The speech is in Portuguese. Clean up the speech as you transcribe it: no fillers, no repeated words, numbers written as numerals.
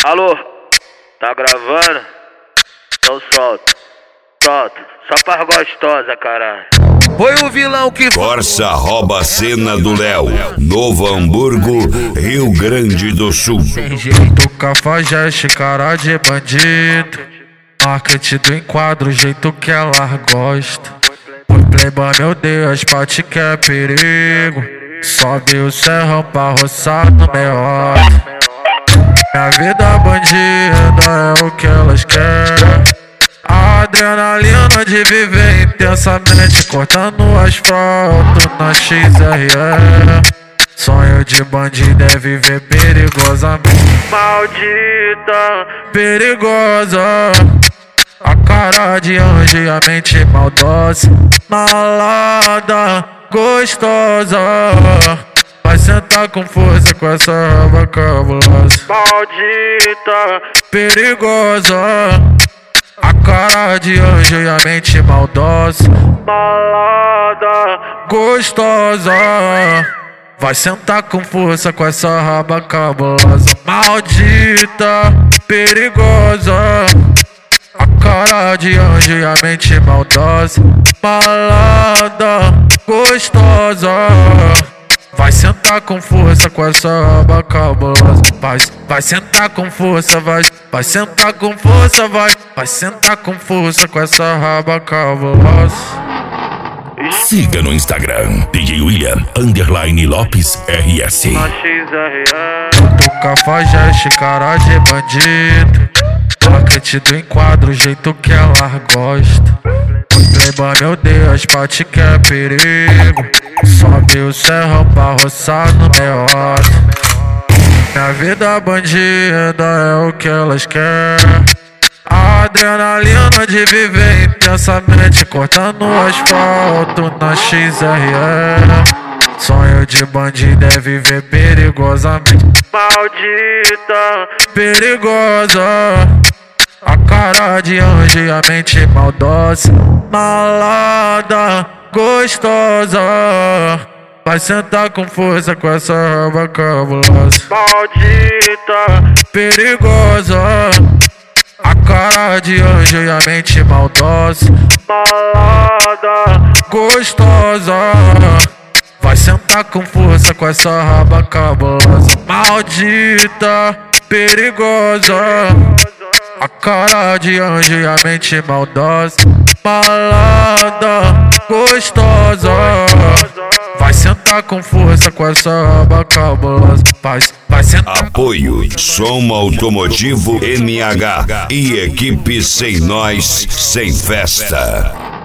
Alô, tá gravando? Então solta, solta, só pra gostosa, caralho. Foi o vilão que... Corsa rouba a cena do Léo, Novo Hamburgo, Rio Grande do Sul. Tem jeito cafajeste, cara de bandido. Marketing do enquadro, o jeito que ela gosta. Por playboy, meu Deus, pate que é perigo. Sobe o serrão pra roçar no meio. Minha vida bandida é o que elas querem. A adrenalina de viver intensamente, cortando o asfalto na XRE. Sonho de bandido é viver perigosamente. Maldita, perigosa, a cara de anjo e a mente maldosa. Malada, gostosa, vai sentar com força com essa raba cabulosa. Maldita, perigosa, a cara de anjo e a mente maldosa. Malada, gostosa, vai sentar com força com essa raba cabulosa. Maldita, perigosa, a cara de anjo e a mente maldosa. Malada, gostosa, vai sentar com força com essa raba cabulosa. Vai sentar com força, vai sentar com força, vai sentar com força com essa raba cabulosa. Siga no Instagram, DJ William _Lopes RS. Na XRE, Do cafajeste, cara de bandido. Marketing do enquadro, o jeito que ela gosta. Playboy, meu Deus, pate que é perigo. Sobe o serrão pra roçar no meio. Minha vida bandida é o que elas querem. A adrenalina de viver intensamente, cortando o asfalto na XRE. Sonho de bandido é viver perigosamente. Maldita, perigosa, a cara de anjo e a mente maldosa. Malada, gostosa, vai sentar com força com essa raba cabulosa. Maldita, perigosa, a cara de anjo e a mente maldosa. Malada, gostosa, vai sentar com força com essa raba cabulosa. Maldita, perigosa, a cara de anjo e a mente maldosa. Malada, gostosa, vai sentar com força com essa raba cabulosa. Vai sentar. Apoio Som Automotivo NH e equipe Sem Nós, Sem Festa.